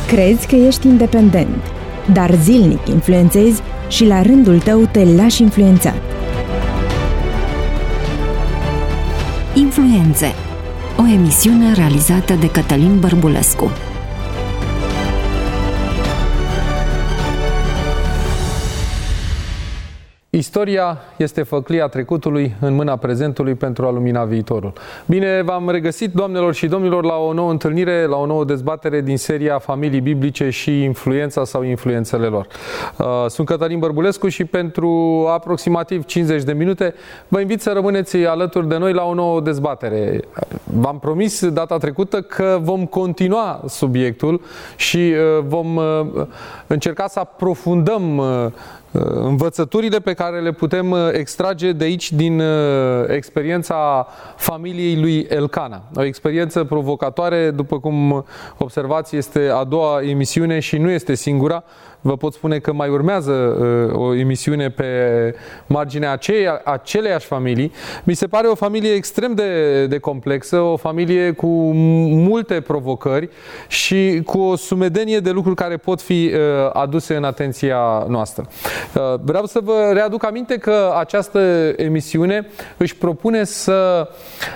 Crezi că ești independent, dar zilnic influențezi și la rândul tău te lași influențat. Influențe. O emisiune realizată de Cătălin Bărbulescu. Istoria este făclia trecutului în mâna prezentului pentru a lumina viitorul. Bine v-am regăsit, doamnelor și domnilor, la o nouă întâlnire, la o nouă dezbatere din seria Familii Biblice și influența sau influențele lor. Sunt Cătălin Bărbulescu și pentru aproximativ 50 de minute vă invit să rămâneți alături de noi la o nouă dezbatere. V-am promis data trecută că vom continua subiectul și vom încerca să aprofundăm învățăturile pe care le putem extrage de aici din experiența familiei lui Elcana. O experiență provocatoare, după cum observați, este a doua emisiune și nu este singura. Vă pot spune că mai urmează o emisiune pe marginea aceleiași familii. Mi se pare o familie extrem de complexă, o familie cu multe provocări și cu o sumedenie de lucruri care pot fi aduse în atenția noastră. Vreau să vă readuc aminte că această emisiune își propune să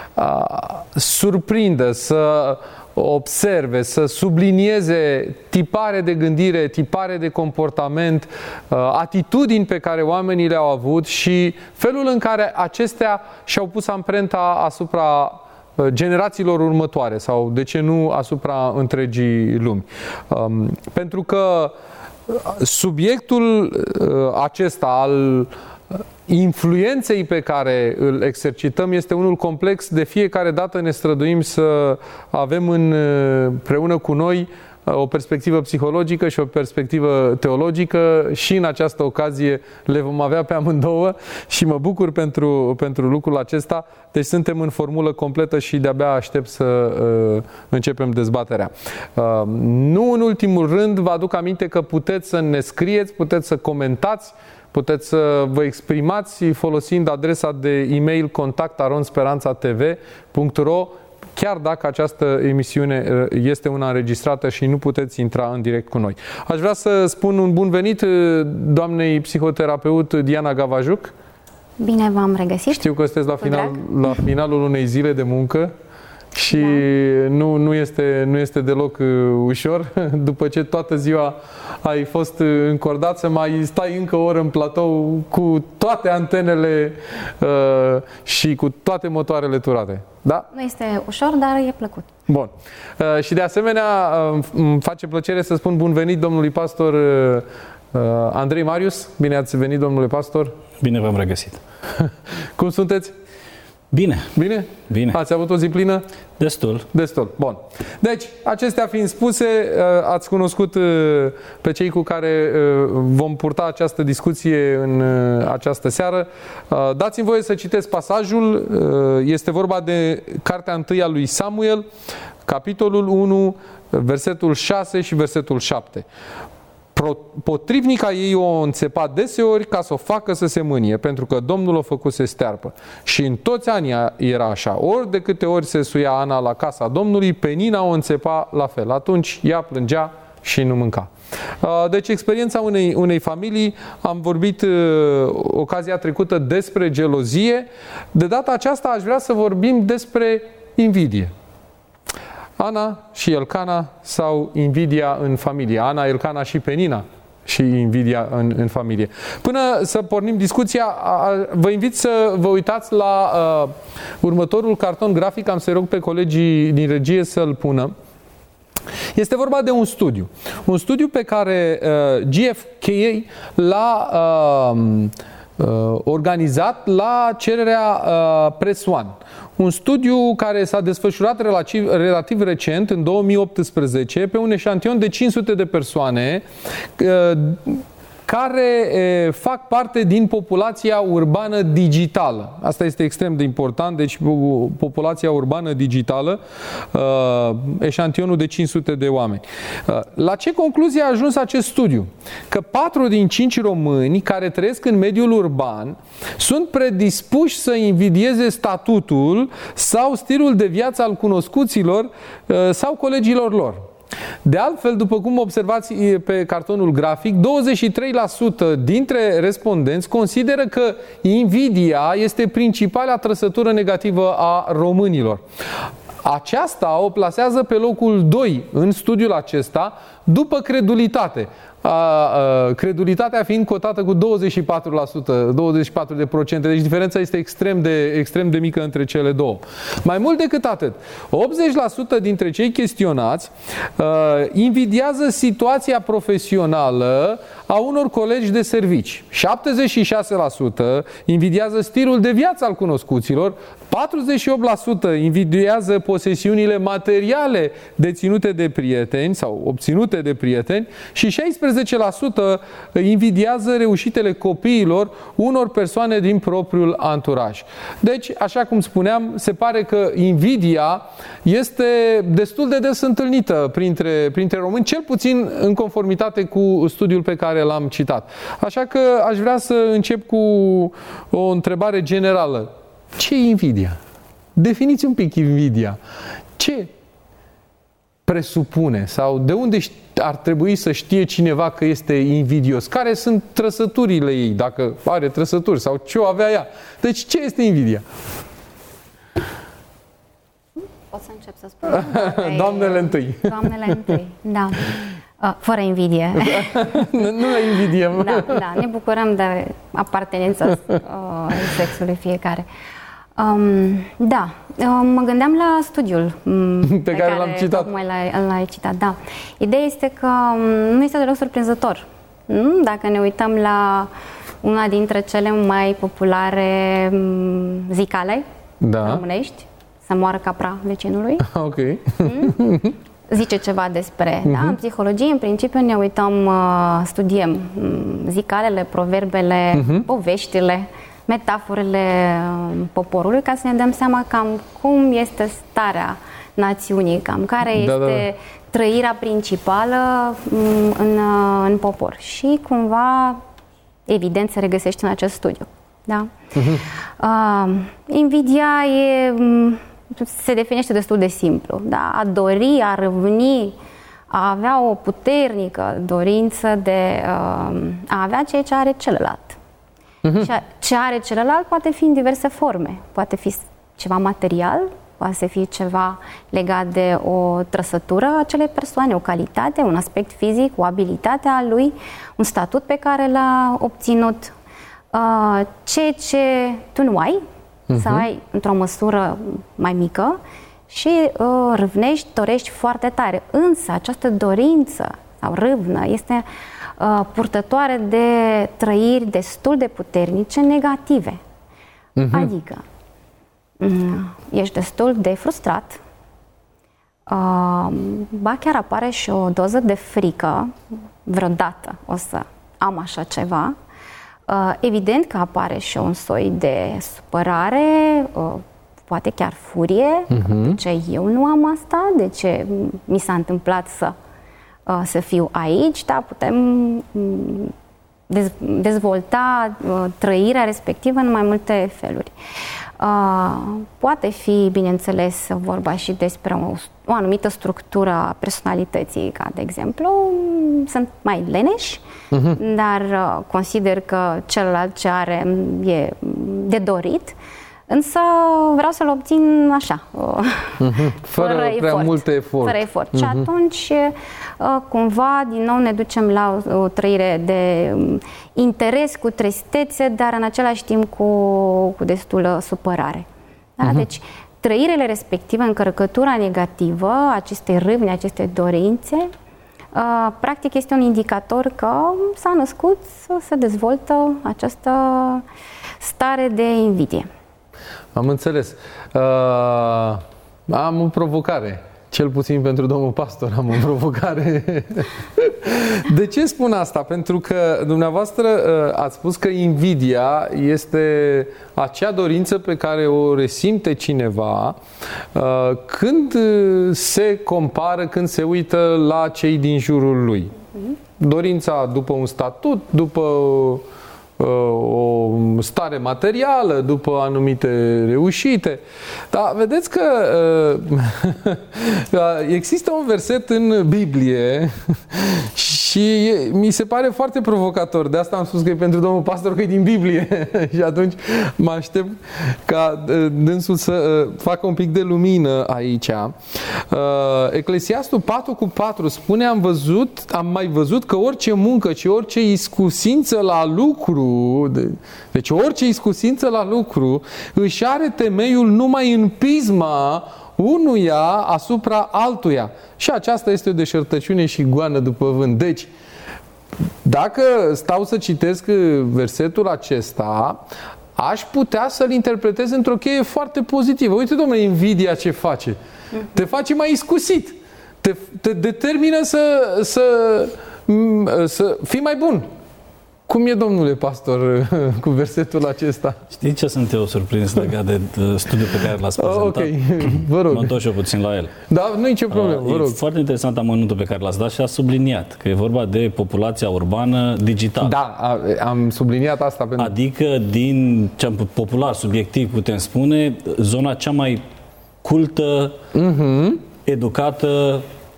surprindă, să observe, să sublinieze tipare de gândire, tipare de comportament, atitudini pe care oamenii le-au avut și felul în care acestea și-au pus amprenta asupra generațiilor următoare sau, de ce nu, asupra întregii lumi. Pentru că subiectul acesta al influenței pe care îl exercităm este unul complex. De fiecare dată ne străduim să avem împreună cu noi o perspectivă psihologică și o perspectivă teologică și în această ocazie le vom avea pe amândouă și mă bucur pentru lucrul acesta. Deci suntem în formulă completă și de-abia aștept să începem dezbaterea. Nu în ultimul rând, vă aduc aminte că puteți să ne scrieți, puteți să comentați, puteți să vă exprimați folosind adresa de e-mail contact@speranțatv.ro, chiar dacă această emisiune este una înregistrată și nu puteți intra în direct cu noi. Aș vrea să spun un bun venit doamnei psihoterapeut Diana Gavajuc. Bine v-am regăsit. Știu că sunteți la finalul unei zile de muncă și nu este deloc ușor. După ce toată ziua ai fost încordat, să mai stai încă o oră în platou cu toate antenele și cu toate motoarele turate. Da? Nu este ușor, dar e plăcut. Bun. Și de asemenea îmi face plăcere să spun bun venit domnului pastor Andrei Marius. Bine ați venit, domnule pastor. Bine v-am regăsit. Cum sunteți? Bine. Bine? Bine. Ați avut o zi plină? Destul. Destul. Bun. Deci, acestea fiind spuse, ați cunoscut pe cei cu care vom purta această discuție în această seară. Dați-mi voie să citesc pasajul. Este vorba de cartea 1 a lui Samuel, capitolul 1, versetul 6 și versetul 7. Potrivnica ei o înțepa deseori ca să o facă să se mânie, pentru că Domnul o făcuse stearpă. Și în toți anii era așa. Ori de câte ori se suia Ana la casa Domnului, Penina o înțepa la fel. Atunci ea plângea și nu mânca. Deci experiența unei familii. Am vorbit ocazia trecută despre gelozie. De data aceasta aș vrea să vorbim despre invidie. Ana și Elcana sau invidia în familie. Ana, Elcana și Penina și invidia în familie. Până să pornim discuția, vă invit să vă uitați la următorul carton grafic. Am să rog pe colegii din regie să-l pună. Este vorba de un studiu. Un studiu pe care GfK l-a organizat la cererea Press One. Un studiu care s-a desfășurat relativ recent, în 2018, pe un eșantion de 500 de persoane care fac parte din populația urbană digitală. Asta este extrem de important, deci populația urbană digitală, eșantionul de 500 de oameni. La ce concluzie a ajuns acest studiu? Că 4 din 5 români care trăiesc în mediul urban sunt predispuși să invidieze statutul sau stilul de viață al cunoscuților sau colegilor lor. De altfel, după cum observați pe cartonul grafic, 23% dintre respondenți consideră că invidia este principala trăsătură negativă a românilor. Aceasta o plasează pe locul 2 în studiul acesta, după credulitate. Credulitatea fiind cotată cu 24%, deci diferența este extrem de mică între cele două. Mai mult decât atât, 80% dintre cei chestionați invidiază situația profesională a unor colegi de servici. 76% invidiază stilul de viață al cunoscuților, 48% invidiază posesiunile materiale deținute de prieteni sau obținute de prieteni și 16% invidiază reușitele copiilor unor persoane din propriul anturaj. Deci, așa cum spuneam, se pare că invidia este destul de des întâlnită printre români, cel puțin în conformitate cu studiul pe care l-am citat. Așa că aș vrea să încep cu o întrebare generală. Ce e invidia? Definiți un pic invidia. Ce presupune sau de unde ar trebui să știe cineva că este invidios? Care sunt trăsăturile ei, dacă are trăsături sau ce o avea ea? Deci ce este invidia? Pot să încep să spun? Doamnele întâi. Doamnele întâi, da. Fără invidie. Nu la invidiem. Da, ne bucurăm de apartenența sexului fiecare. Mă gândeam la studiul pe care l-am citat. Tocmai l-ai citat, da. Ideea este că nu este deloc surprinzător. Dacă ne uităm la una dintre cele mai populare zicale românești, să moară capra vecinului. Ok. Zice ceva despre, da? În psihologie, în principiu, ne uităm, studiem zicalele, proverbele, poveștile, metaforele poporului, ca să ne dăm seama cam cum este starea națiunii, cam care este trăirea principală în popor. Și cumva, evident, se regăsește în acest studiu. Da? Invidia se definește destul de simplu. Da? A dori, a râvni, a avea o puternică dorință de a avea ceea ce are celălalt. Și ce are celălalt poate fi în diverse forme. Poate fi ceva material, poate să fie ceva legat de o trăsătură a acelei persoane, o calitate, un aspect fizic, o abilitate a lui, un statut pe care l-a obținut. Ceea ce tu nu ai, sau ai într-o măsură mai mică și râvnești, dorești foarte tare. Însă această dorință sau râvnă este purtătoare de trăiri destul de puternice negative. Adică ești destul de frustrat, ba chiar apare și o doză de frică, vreodată o să am așa ceva. Evident că apare și un soi de supărare, poate chiar furie, de ce eu nu am asta, de ce mi s-a întâmplat să fiu aici, da, putem dezvolta trăirea respectivă în mai multe feluri. Poate fi, bineînțeles, vorba și despre o anumită structură a personalității, ca de exemplu, sunt mai leneși, dar consider că celălalt ce are e de dorit, însă vreau să-l obțin așa, fără prea multe efort. Fără efort. Și atunci, cumva, din nou ne ducem la o trăire de interes cu tristețe, dar în același timp cu destulă supărare. Da? Deci, trăirile respective, încărcătura negativă, aceste râvni, aceste dorințe, practic este un indicator că s-a născut să se dezvoltă această stare de invidie. Am înțeles. Am o provocare. Cel puțin pentru domnul pastor am o provocare. De ce spun asta? Pentru că dumneavoastră ați spus că invidia este acea dorință pe care o resimte cineva când se compară, când se uită la cei din jurul lui. Dorința după un statut, după o stare materială, după anumite reușite. Dar vedeți că există un verset în Biblie și mi se pare foarte provocator. De asta am spus că e pentru domnul pastor, că e din Biblie. Și atunci mă aștept ca dânsul să facă un pic de lumină aici. Eclesiastul 4:4 spune: am mai văzut că orice muncă și orice iscusință la lucru, deci orice iscusință la lucru, își are temeiul numai în pisma unuia asupra altuia. Și aceasta este o deșertăciune și goană după vânt. Deci, dacă stau să citesc versetul acesta, aș putea să-l interpretez într-o cheie foarte pozitivă. Uite, domnule, invidia ce face? Te face mai iscusit. Te determină să fii mai bun. Cum e, domnule pastor, cu versetul acesta? Știi ce sunt eu surprins legat de studiul pe care l-ați prezentat? Ok, vă rog. Mă întorc și eu puțin la el. Da, nu e nicio problemă, vă rog. E foarte interesant amănuntul pe care l-ați dat și a subliniat că e vorba de populația urbană digitală. Da, am subliniat asta. Adică din ce popular, subiectiv, putem spune, zona cea mai cultă, educată,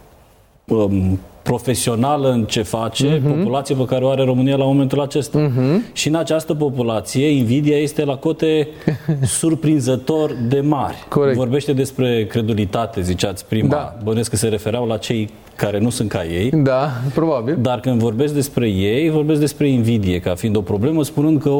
profesională în ce face, populație pe care o are România la momentul acesta. Și în această populație, invidia este la cote surprinzător de mari. Corect. Vorbește despre credulitate, ziceați prima. Da. Bănuiesc că se refereau la cei care nu sunt ca ei. Da, probabil. Dar când vorbesc despre ei, vorbesc despre invidie ca fiind o problemă, spunând că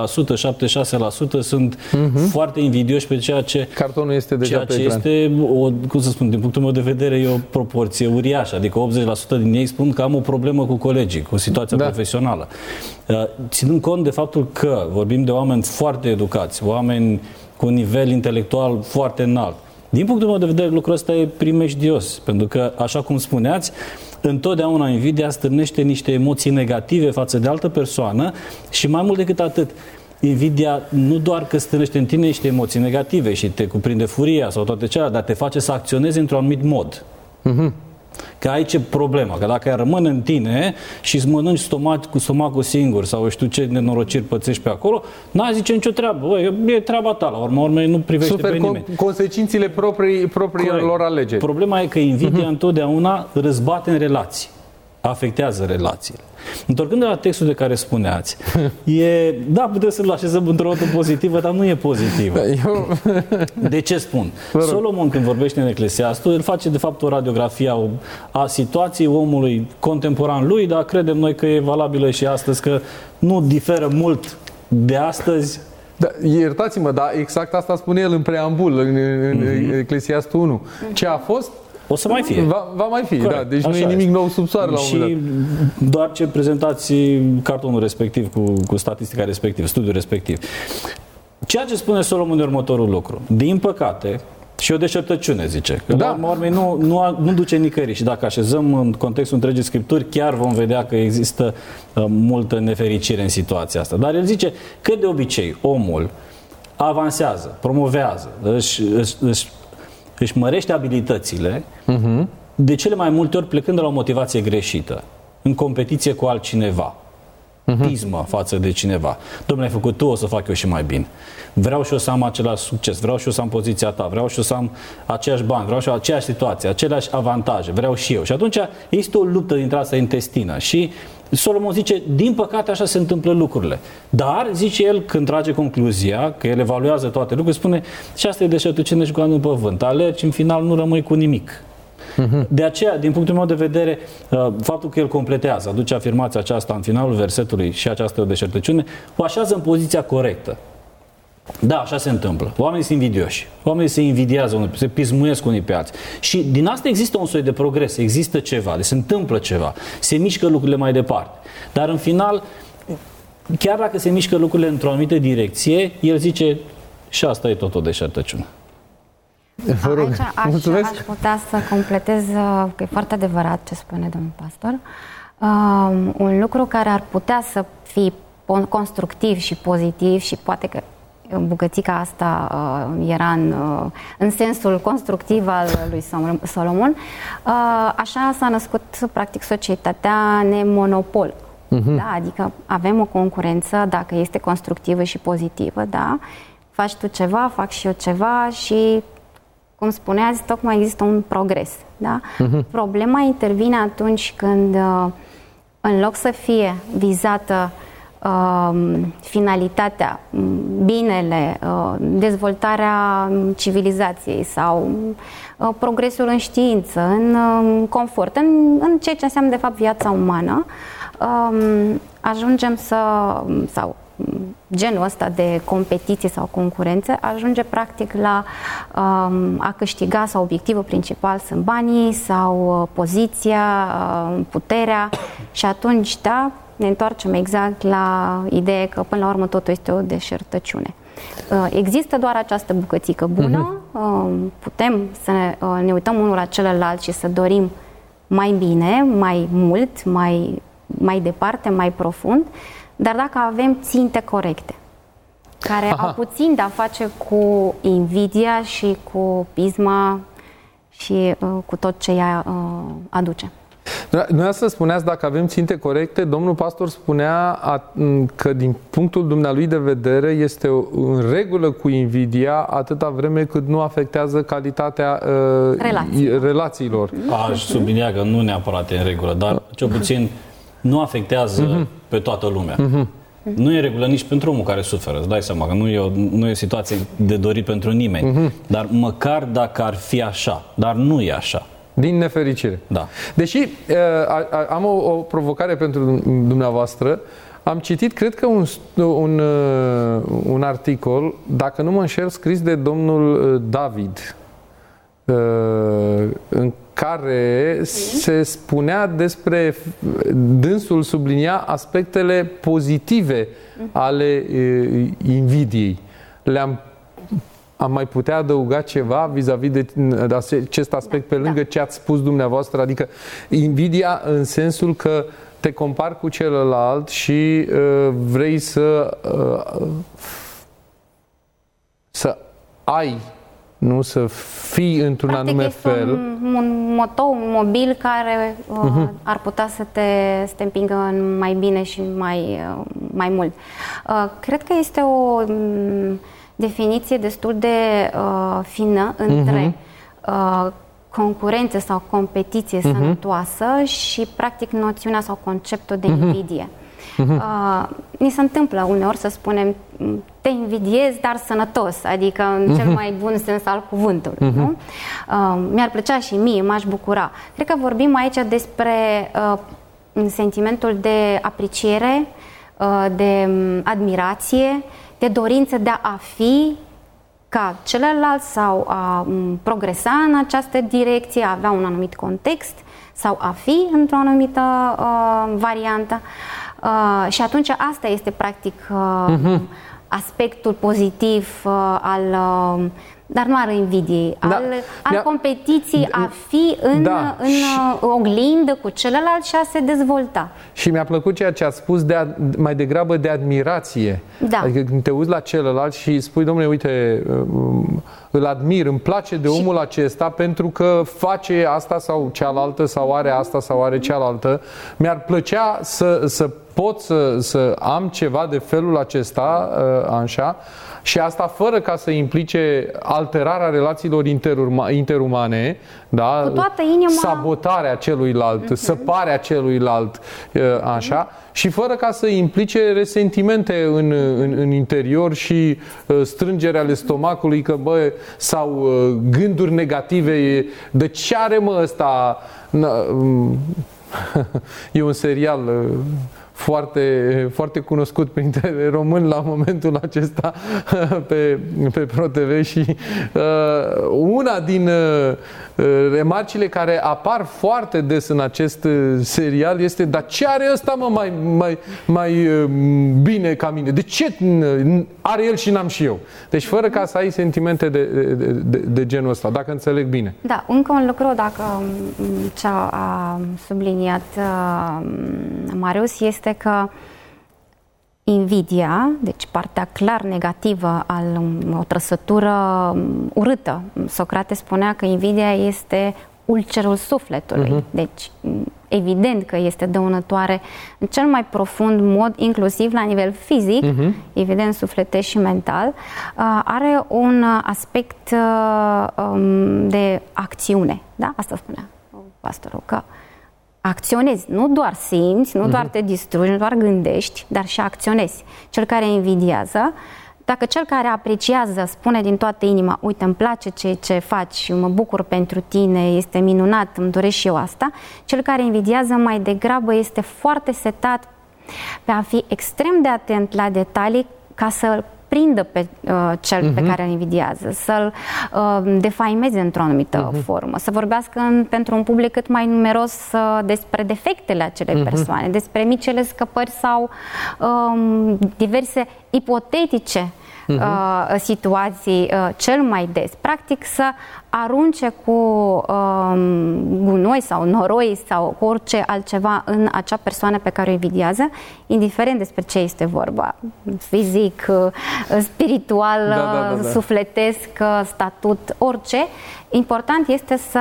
80%, 76% sunt foarte invidioși pe ceea ce... Cartonul este deja ceea ce este, cum să spun, din punctul meu de vedere, e o proporție uriașă. Adică 80% din ei spun că am o problemă cu colegii, cu situația profesională. Ținând cont de faptul că vorbim de oameni foarte educați, oameni cu un nivel intelectual foarte înalt. Din punctul meu de vedere, lucrul ăsta e primejdios, pentru că, așa cum spuneați, întotdeauna invidia stârnește niște emoții negative față de altă persoană și mai mult decât atât, invidia nu doar că stârnește în tine niște emoții negative și te cuprinde furia sau toate celelalte, dar te face să acționezi într-un anumit mod. Că aici e problema, că dacă rămâne în tine și îți mănânci stomacul singur sau știu ce nenorociri pățești pe acolo, n-ai zice nicio treabă. Bă, e treaba ta, la urma urmei nu privește pe nimeni. Consecințele propriilor alegeri. Problema e că invidia întotdeauna răzbate în relații. Afectează relațiile. Întorcând la textul de care spuneați, da, putem să-l așezăm într-o notă pozitivă, dar nu e pozitivă. De ce spun? Solomon, când vorbește în Eclesiastul, el face de fapt o radiografie a situației omului contemporan lui, dar credem noi că e valabilă și astăzi, că nu diferă mult de astăzi. Da, iertați-mă, dar exact asta spune el în preambul, în Eclesiastul 1. Ce a fost, o să mai fie. Va mai fi, corect. Da. Deci așa nu e nimic nou sub soare la un moment dat. Doar ce prezentați cartonul respectiv cu statistica respectiv, studiul respectiv. Ceea ce spune Solomon e următorul lucru. Din păcate, și o deșertăciune, zice. Că la urmă urmei nu duce nicăieri. Și dacă așezăm în contextul întregii Scripturi, chiar vom vedea că există multă nefericire în situația asta. Dar el zice că de obicei omul avansează, promovează, își mărește abilitățile, de cele mai multe ori plecând de la o motivație greșită, în competiție cu altcineva, pismă față de cineva. Dom'le, ai făcut tu, o să fac eu și mai bine. Vreau și eu să am același succes, vreau și eu să am poziția ta, vreau și eu să am aceiași bani, vreau și eu aceeași situație, aceleași avantaje, vreau și eu. Și atunci este o luptă dintre asta intestină și Solomon zice, din păcate așa se întâmplă lucrurile. Dar, zice el, când trage concluzia, că el evaluează toate lucrurile, spune, și asta e deșertăciune și goană după vânt. Alergi, în final nu rămâi cu nimic. De aceea, din punctul meu de vedere, faptul că el completează, aduce afirmația aceasta în finalul versetului și această deșertăciune, o așează în poziția corectă. Da, așa se întâmplă. Oamenii sunt invidioși. Oamenii se invidiază, se pismuiesc unii pe alții. Și din asta există un soi de progres, există ceva, deci se întâmplă ceva, se mișcă lucrurile mai departe. Dar în final, chiar dacă se mișcă lucrurile într-o anumită direcție, el zice, și asta e tot o deșertăciune. Aici aș putea să completez, că e foarte adevărat ce spune domnul pastor, un lucru care ar putea să fie constructiv și pozitiv și poate că bucățica asta era în sensul constructiv al lui Solomon. Așa s-a născut practic societatea nemonopol. Da? Adică avem o concurență, dacă este constructivă și pozitivă, da? Faci tu ceva, fac și eu ceva și, cum spuneați, tocmai există un progres. Da? Problema intervine atunci când, în loc să fie vizată finalitatea, binele, dezvoltarea civilizației sau progresul în știință, în confort, în ceea ce înseamnă de fapt viața umană, ajungem sau genul ăsta de competiție sau concurență ajunge practic la a câștiga, sau obiectivul principal sunt banii sau poziția, puterea, și atunci, da, ne întoarcem exact la ideea că până la urmă totul este o deșertăciune. Există doar această bucățică bună, putem să ne uităm unul la celălalt și să dorim mai bine, mai mult, mai departe, mai profund, dar dacă avem ținte corecte, care au puțin de a face cu invidia și cu pisma și cu tot ce ea aduce. Dumneavoastră spuneați dacă avem ținte corecte, domnul pastor spunea că din punctul dumnealui de vedere este în regulă cu invidia atâta vreme cât nu afectează calitatea relațiilor. Aș sublinia că nu neapărat e în regulă, dar cel puțin nu afectează pe toată lumea. Nu e regulă nici pentru omul care suferă, îți dai seama că nu e o situație de dorit pentru nimeni. Dar măcar dacă ar fi așa, dar nu e așa. Din nefericire. Da. Deși am o provocare pentru dumneavoastră, am citit, cred că un articol, dacă nu mă înșel, scris de domnul David, în care se spunea despre, dânsul sublinia aspectele pozitive ale invidiei. Am mai putea adăuga ceva vis-a-vis de acest aspect pe lângă ce ați spus dumneavoastră, adică invidia în sensul că te compari cu celălalt și vrei să ai, nu să fii într-un anume fel. Un motou, un mobil care ar putea să te împingă în mai bine și mai mult. Cred că este o definiție destul de fină între concurență sau competiție sănătoasă și practic noțiunea sau conceptul de invidie. Ni se întâmplă uneori să spunem te invidiez, dar sănătos, adică în cel mai bun sens al cuvântului. Nu? Mi-ar plăcea și mie, m-aș bucura. Cred că vorbim aici despre sentimentul de apreciere, de admirație, de dorință de a fi ca celălalt sau a progresa în această direcție, a avea un anumit context sau a fi într-o anumită variantă. Și atunci asta este practic aspectul pozitiv dar nu al invidiei, al competiției, a fi în oglindă cu celălalt și a se dezvolta. Și mi-a plăcut ceea ce ați spus mai degrabă de admirație. Da. Adică când te uiți la celălalt și spui, domnule, uite, îl admir, îmi place de omul acesta pentru că face asta sau cealaltă sau are asta sau are cealaltă. Mi-ar plăcea să pot să am ceva de felul acesta, așa, și asta fără ca să implice alterarea relațiilor interumane, da? Cu toată inima, sabotarea celuilalt, săparea celuilalt, așa, și fără ca să implice resentimente în interior și strângere ale stomacului, că sau gânduri negative, de ce are ăsta? E un serial foarte, foarte cunoscut printre români la momentul acesta pe ProTV și una din remarcile care apar foarte des în acest serial este: dar ce are ăsta mai bine ca mine? De ce are el și n-am și eu? Deci fără ca să ai sentimente de genul ăsta, dacă înțeleg bine. Da, încă un lucru, dacă ce a subliniat Marius, este că invidia, deci partea clar negativă o trăsătură urâtă. Socrate spunea că invidia este ulcerul sufletului. Deci, evident că este dăunătoare în cel mai profund mod, inclusiv la nivel fizic, evident sufletesc și mental. Are un aspect de acțiune. Da? Asta spunea pastorul, că acționezi, nu doar simți, nu doar te distrugi, nu doar gândești, dar și acționezi. Cel care invidiază, dacă cel care apreciază spune din toată inima, uite, îmi place ce faci, mă bucur pentru tine, este minunat, îmi doresc și eu asta, cel care invidiază mai degrabă este foarte setat pe a fi extrem de atent la detalii ca să prindă pe cel pe care îl invidiază, să-l defaimeze într-o anumită formă, să vorbească pentru un public cât mai numeros despre defectele acelei persoane, despre micile scăpări sau diverse ipotetice situații cel mai des. Practic să arunce cu gunoi sau noroi sau cu orice altceva în acea persoană pe care o invidiază, indiferent despre ce este vorba, fizic, spiritual, sufletesc, statut, orice. Important este să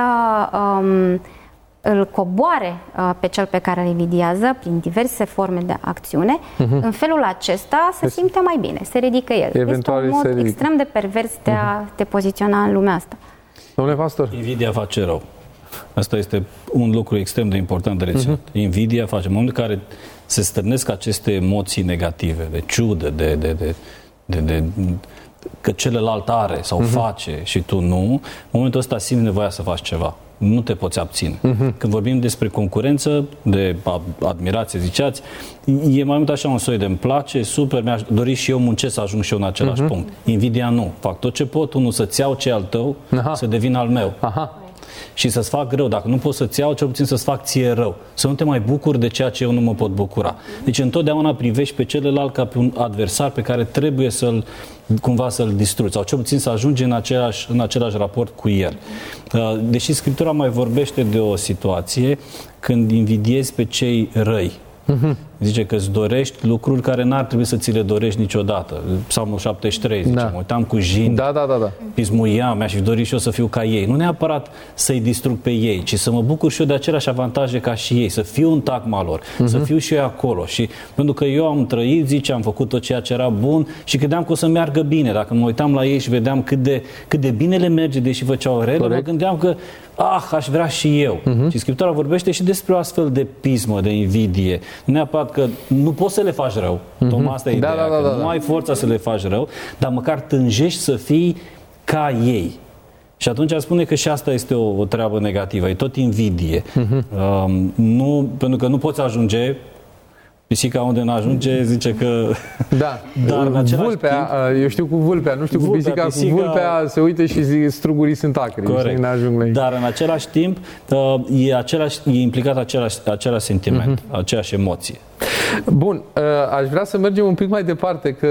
îl coboare pe cel pe care îl invidiază prin diverse forme de acțiune. În felul acesta se simte mai bine, se ridică el. Eventual este un mod extrem de pervers de a te poziționa în lumea asta. Domnule pastor? Invidia face rău. Asta este un lucru extrem de important de reținut. Invidia face. În momentul în care se stârnesc aceste emoții negative, de ciudă, de că celălalt are sau face și tu nu, în momentul ăsta simți nevoia să faci ceva. Nu te poți abține. Când vorbim despre concurență, de admirație, ziceați, e mai mult așa un soi de îmi place, super, mi-aș dori și eu, muncesc să ajung și eu în același punct. Invidia nu. Fac tot ce pot, unul să-ți iau ce al tău, să devină al meu. Și să-ți fac rău. Dacă nu poți să-ți iau, cel puțin să-ți fac ție rău. Să nu te mai bucuri de ceea ce eu nu mă pot bucura. Deci întotdeauna privești pe celălalt ca pe un adversar pe care trebuie cumva să-l distrugi sau cel puțin să ajungi în același raport cu el. Deși Scriptura mai vorbește de o situație când invidiezi pe cei răi. Zice că îți dorești lucruri care n-ar trebui să ți le dorești niciodată. Psalmul 73 zice, mă uitam cu jin, pismuiam, mi-aș fi dorit și eu să fiu ca ei. Nu neapărat să-i distrug pe ei, ci să mă bucur și eu de aceleași avantaje ca și ei, să fiu în tacma lor, să fiu și eu acolo. Și pentru că eu am trăit, zice, am făcut tot ceea ce era bun și credeam că o să meargă bine. Dacă mă uitam la ei și vedeam cât de bine le merge, deși făceau rele, mă gândeam că aș vrea și eu. Și Scriptura vorbește și despre o astfel de pismă, de invidie. Neapărat că nu poți să le faci rău. Tocmai asta e ideea, că nu ai forța să le faci rău, dar măcar tânjești să fii ca ei. Și atunci spune că și asta este o treabă negativă, e tot invidie. Pentru că nu poți ajunge. Pisica unde nu ajunge zice că... Da, dar în același vulpea, timp, eu știu cu vulpea, nu știu cu pisica, cu vulpea se uită și zic, strugurii sunt acri. Corect. Ajung la ei. Dar în același timp e implicat același sentiment, aceeași emoție. Bun, aș vrea să mergem un pic mai departe, că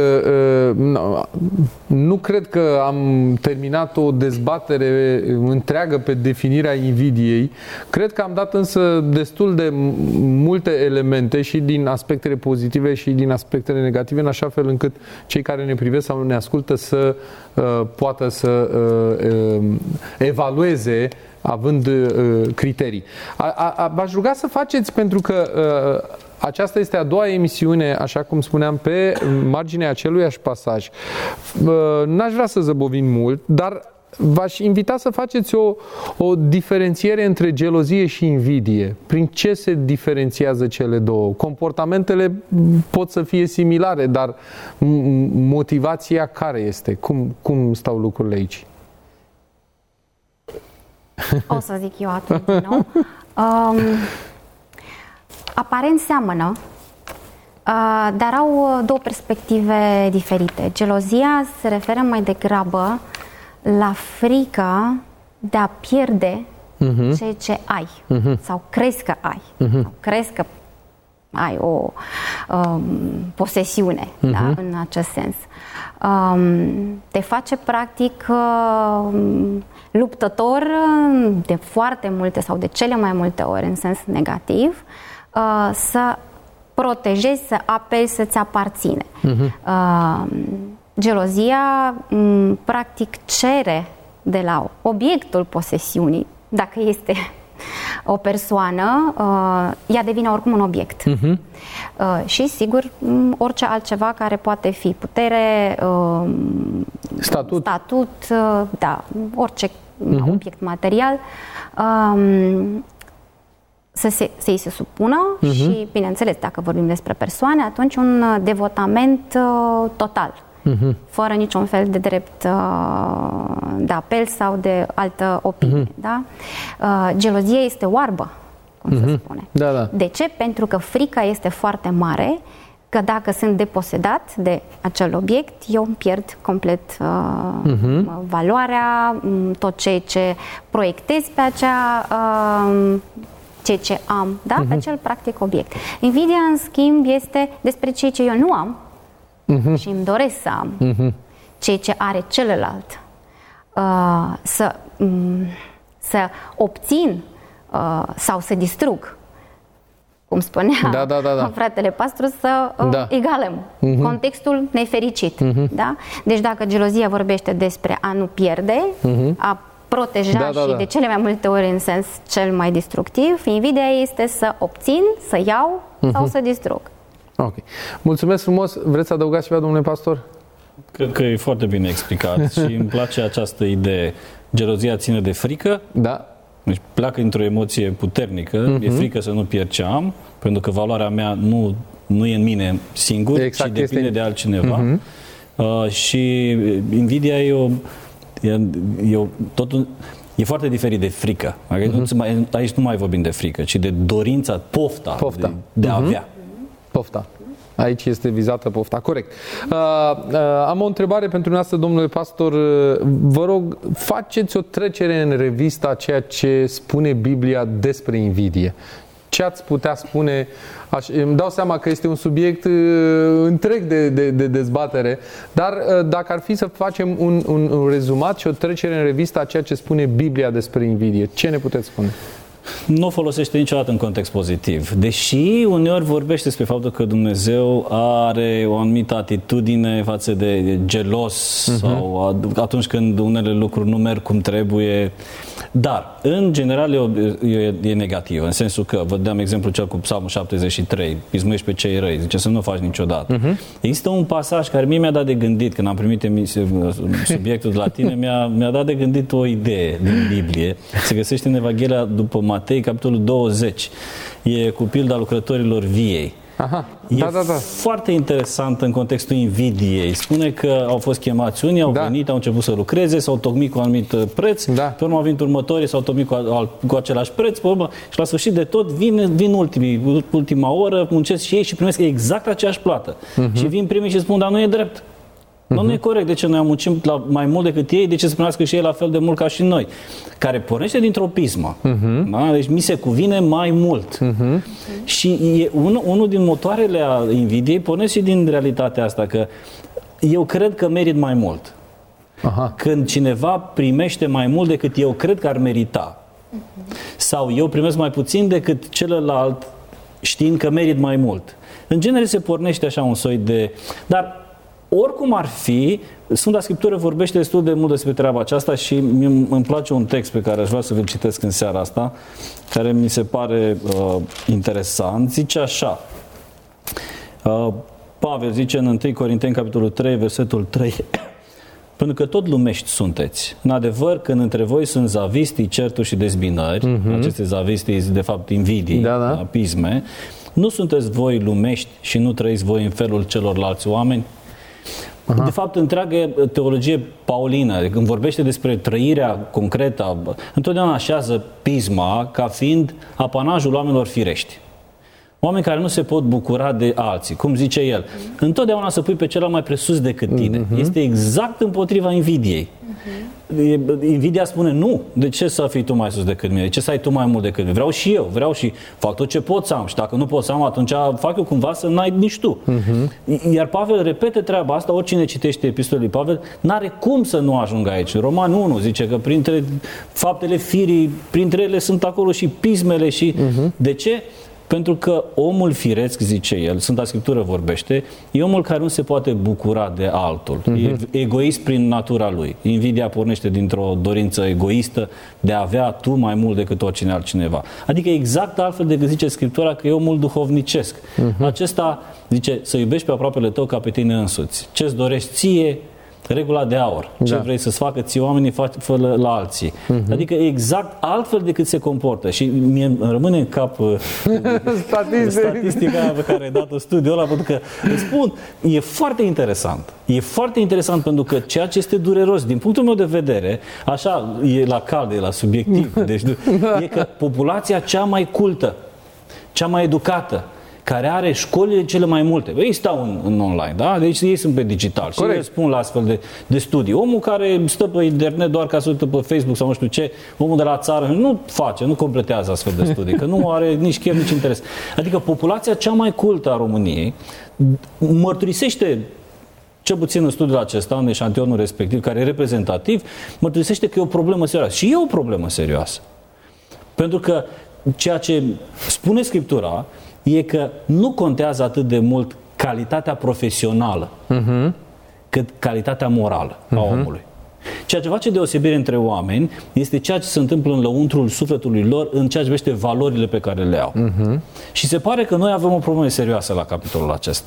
nu cred că am terminat o dezbatere întreagă pe definirea invidiei. Cred că am dat însă destul de multe elemente și din aspectele pozitive și din aspectele negative, în așa fel încât cei care ne privesc sau ne ascultă să poată să evalueze având criterii. V-aș ruga să faceți, pentru că aceasta este a doua emisiune, așa cum spuneam, pe marginea aceluiași pasaj. N-aș vrea să zăbovim mult, dar v-aș invita să faceți o diferențiere între gelozie și invidie. Prin ce se diferențiază cele două? Comportamentele pot să fie similare, dar motivația care este? Cum stau lucrurile aici? O să zic eu atunci, nu? Aparent seamănă, dar au două perspective diferite. Gelozia se referă mai degrabă la frica de a pierde ceea ce ai sau crezi că ai, sau crezi că ai o posesiune, da, în acest sens. Te face practic luptător de foarte multe sau de cele mai multe ori în sens negativ, să protejezi, să apeli, să-ți aparține. Gelozia practic cere de la obiectul posesiunii, dacă este o persoană, ea devine oricum un obiect. Și, sigur, orice altceva care poate fi putere, statut, da, orice obiect material, să-i se supună și, bineînțeles, dacă vorbim despre persoane, atunci un devotament total, fără niciun fel de drept de apel sau de altă opinie. Da? Gelozia este oarbă, cum se spune. Da, da. De ce? Pentru că frica este foarte mare, că dacă sunt deposedat de acel obiect, eu îmi pierd complet valoarea, tot ceea ce proiectez pe acea ceea ce am, da? Pe acel practic obiect. Invidia, în schimb, este despre ceea ce eu nu am și îmi doresc să am, ceea ce are celălalt. Să obțin sau să distrug, cum spunea fratele pastru, să egalăm contextul nefericit. Da? Deci dacă gelozia vorbește despre a nu pierde, a proteja și de cele mai multe ori în sens cel mai destructiv, invidia este să obțin, să iau sau să distrug. Ok. Mulțumesc frumos. Vreți să adăugați ceva, domnule pastor? Cred că e foarte bine explicat și îmi place această idee. Gelozia ține de frică. Da. Deci pleacă într-o emoție puternică. E frică să nu pierd ce am, pentru că valoarea mea nu e în mine singur, ci depinde de altcineva. Și invidia e foarte diferit de frică. Aici nu mai vorbim de frică, ci de dorința, pofta. De a avea. Pofta. Aici este vizată pofta. Corect. Am o întrebare pentru dumneavoastră, domnule pastor. Vă rog, faceți o trecere în revistă a ceea ce spune Biblia despre invidie. Ce ați putea spune? Îmi dau seama că este un subiect întreg de dezbatere, dar dacă ar fi să facem un rezumat și o trecere în revistă a ceea ce spune Biblia despre invidie, ce ne puteți spune? Nu o folosește niciodată în context pozitiv. Deși uneori vorbește despre faptul că Dumnezeu are o anumită atitudine față de gelos sau atunci când unele lucruri nu merg cum trebuie. Dar, în general, e negativ, în sensul că, vă dăm exemplu cel cu Psalmul 73, pismuiești pe cei răi, zice să nu faci niciodată. Există un pasaj care mie mi-a dat de gândit, când am primit subiectul de la tine, mi-a dat de gândit o idee din Biblie. Se găsește în Evanghelia după Matei, capitolul 20. E cu pilda lucrătorilor viei. Foarte interesant în contextul invidiei. Spune că au fost chemați unii, au venit, au început să lucreze, s-au tocmit cu un anumit preț, pe urmă au venit următorii, s-au tocmit cu același preț, pe urmă, și la sfârșit de tot vin ultima oră, muncesc și ei și primesc exact aceeași plată. Și vin primii și spun, dar nu e drept. Nu e corect. De ce noi muncim mai mult decât ei? De ce să primească și ei la fel de mult ca și noi? Care pornește dintr-o pismă. Da? Deci mi se cuvine mai mult. Și e unul din motoarele a invidiei pornește și din realitatea asta, că eu cred că merit mai mult. Când cineva primește mai mult decât eu cred că ar merita. Sau eu primesc mai puțin decât celălalt știind că merit mai mult. În genere se pornește așa un soi de... Dar oricum ar fi, Sfânta Scriptură vorbește destul de mult despre treaba aceasta și îmi place un text pe care aș vrea să vi-l citesc în seara asta, care mi se pare interesant. Zice așa, Pavel zice în 1 Corinteni, capitolul 3, versetul 3, pentru că tot lumești sunteți. În adevăr, când între voi sunt zavistii, certuri și dezbinări, aceste zavistii, de fapt, invidii, pisme, nu sunteți voi lumești și nu trăiți voi în felul celorlalți oameni? De fapt, întreaga teologie paulină, când vorbește despre trăirea concretă, întotdeauna așează pisma ca fiind apanajul oamenilor firești. Oameni care nu se pot bucura de alții. Cum zice el, întotdeauna să pui pe celălalt mai presus decât tine. Este exact împotriva invidiei. Invidia spune, nu, de ce să fii tu mai sus decât mine? De ce să ai tu mai mult decât mine? Vreau și eu, vreau și fac tot ce pot să am. Și dacă nu pot să am, atunci fac eu cumva să n-ai nici tu. Iar Pavel repete treaba asta, oricine citește epistolele lui Pavel, n-are cum să nu ajungă aici. Roman 1 zice că printre faptele firii, printre ele sunt acolo și pismele și... De ce? Pentru că omul firesc, zice el, Sfânta Scriptură vorbește, e omul care nu se poate bucura de altul. E egoist prin natura lui. Invidia pornește dintr-o dorință egoistă de a avea tu mai mult decât oricine altcineva. Adică exact altfel decât zice Scriptura că e omul duhovnicesc. Acesta zice să iubești pe aproapele tău ca pe tine însuți. Ce-ți dorești ție, regula de aur. Ce vrei să-ți facă ție oamenii, fă la alții. Adică exact altfel decât se comportă. Și mie îmi rămâne în cap statistica pe care ai dat-o studiul ăla, pentru că îți spun, e foarte interesant. E foarte interesant pentru că ceea ce este dureros, din punctul meu de vedere, așa, e la cald, e la subiectiv, deci e că populația cea mai cultă, cea mai educată, care are școlile cele mai multe. Ei stau în online, da? Deci ei sunt pe digital. Și ei spun la astfel de studii. Omul care stă pe internet doar ca să uită pe Facebook sau nu știu ce, omul de la țară nu completează astfel de studii, că nu are nici chef, nici interes. Adică populația cea mai cultă a României mărturisește, cel puțin în studiul acesta, în eșantionul respectiv, care e reprezentativ, mărturisește că e o problemă serioasă. Și e o problemă serioasă. Pentru că ceea ce spune Scriptura e că nu contează atât de mult calitatea profesională cât calitatea morală a omului. Ceea ce face deosebire între oameni este ceea ce se întâmplă în lăuntrul sufletului lor în ceea ce privește valorile pe care le au. Și se pare că noi avem o problemă serioasă la capitolul acesta.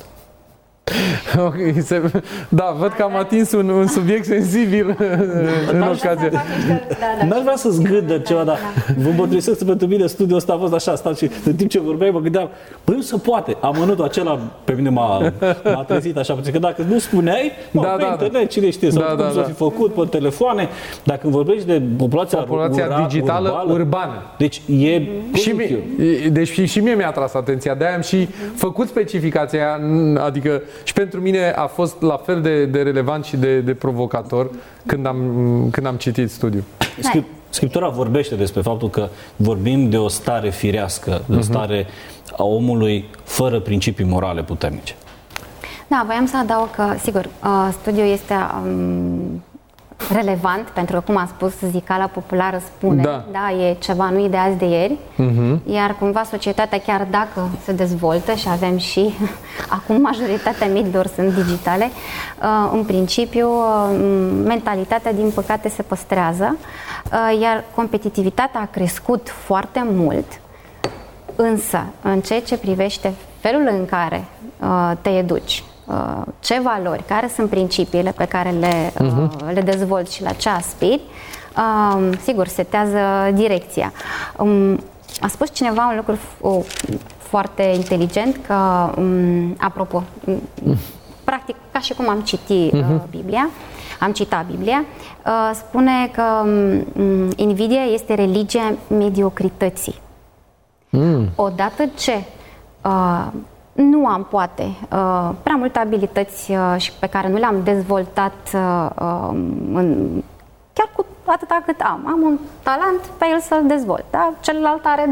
Da, văd că am atins un subiect sensibil în ocazia. N-aș vrea să zgândă ceva, dar vă mărturisesc că pentru mine studiul ăsta a fost așa, stat și în timp ce vorbeai mă gândeam, băi, nu se poate. Amănuntul acela pe mine m-a trezit așa, pentru că dacă nu spuneai, pe internet, cine știe, sau cum s-o fi făcut, pe telefoane, dacă vorbești de populația digitală urbană. Deci e... Deci și mie mi-a tras atenția, de-aia am și făcut specificația, adică și pentru mine a fost la fel de relevant și de provocator când am citit studiul. Scriptura vorbește despre faptul că vorbim de o stare firească, de o stare a omului fără principii morale puternice. Da, voiam să adaug că, sigur, studiul este relevant, pentru că, cum am spus, zicala populară spune, da, e ceva, nu e de azi de ieri, iar cumva societatea, chiar dacă se dezvoltă și avem și, acum majoritatea mediilor sunt digitale, în principiu, mentalitatea, din păcate, se păstrează, iar competitivitatea a crescut foarte mult, însă, în ceea ce privește felul în care te educi, ce valori, care sunt principiile pe care le dezvolți și la ce aspiri, sigur, setează direcția. A spus cineva un lucru foarte inteligent, că, apropo, practic, ca și cum am citit Biblia, am citat Biblia, spune că invidia este religia mediocrității. Odată ce nu am, poate, prea multe abilități și pe care nu le-am dezvoltat chiar cu atâta cât am. Am un talent, pe el să-l dezvolt. Da? Celălalt are